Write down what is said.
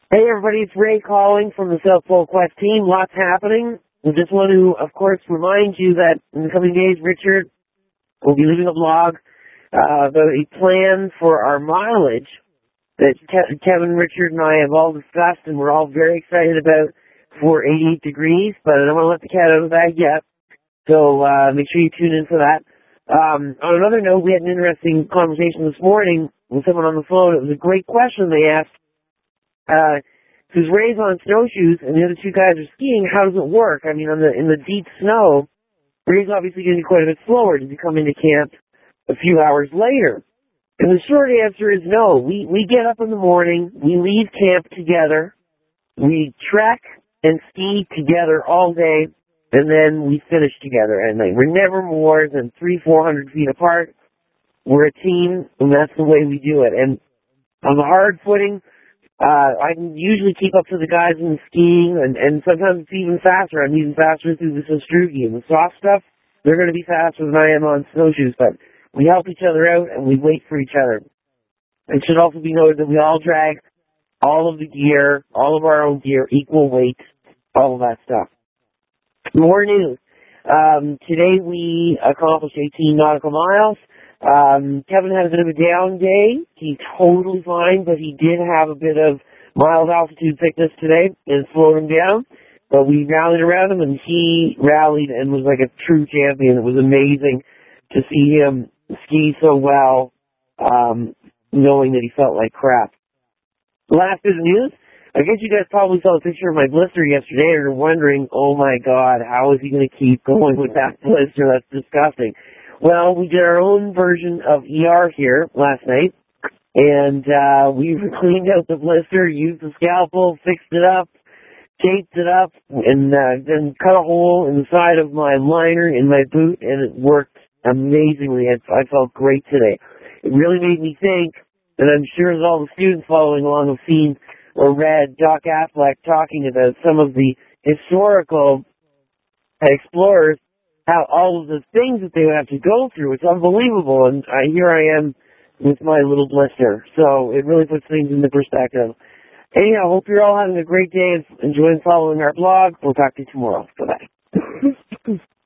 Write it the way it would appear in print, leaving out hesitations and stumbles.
Hey everybody, it's Ray calling from the South Pole Quest team. Lots happening. I just want to, of course, remind you that in the coming days, Richard will be leaving a blog about a plan for our mileage that Kevin, Richard, and I have all discussed, and we're all very excited about for 88 degrees, but I don't want to let the cat out of the bag yet, so make sure you tune in for that. On another note, we had an interesting conversation this morning with someone on the phone. It was a great question they asked. Who's Ray's on snowshoes and the other two guys are skiing, how does it work? I mean, in the deep snow, Ray's obviously going to be quite a bit slower. Does he come into camp a few hours later? And the short answer is no. We get up in the morning, we leave camp together, we trek and ski together all day, and then we finish together at night. We're never more than 300-400 feet apart. We're a team, and that's the way we do it. And on the hard footing, I can usually keep up to the guys in the skiing, and sometimes it's even faster. I'm even faster through the Sostrugi. And the soft stuff, they're going to be faster than I am on snowshoes, but we help each other out, and we wait for each other. It should also be noted that we all drag all of the gear, all of our own gear, equal weight, all of that stuff. More news. Today we accomplished 18 nautical miles. Kevin had a bit of a down day. He's totally fine, but he did have a bit of mild altitude sickness today, and it slowed him down. But we rallied around him, and he rallied and was like a true champion. It was amazing to see him ski so well, knowing that he felt like crap. Last bit of news. I guess you guys probably saw a picture of my blister yesterday and are wondering, oh my God, how is he going to keep going with that blister? That's disgusting. Well, we did our own version of ER here last night, and we cleaned out the blister, used the scalpel, fixed it up, taped it up, and then cut a hole in the side of my liner in my boot, and it worked amazingly. I felt great today. It really made me think, and I'm sure that all the students following along have seen or read Doc Affleck talking about some of the historical explorers, how all of the things that they would have to go through. It's unbelievable, and here I am with my little blister. So it really puts things into perspective. Anyhow, hope you're all having a great day and enjoying following our blog. We'll talk to you tomorrow. Bye-bye.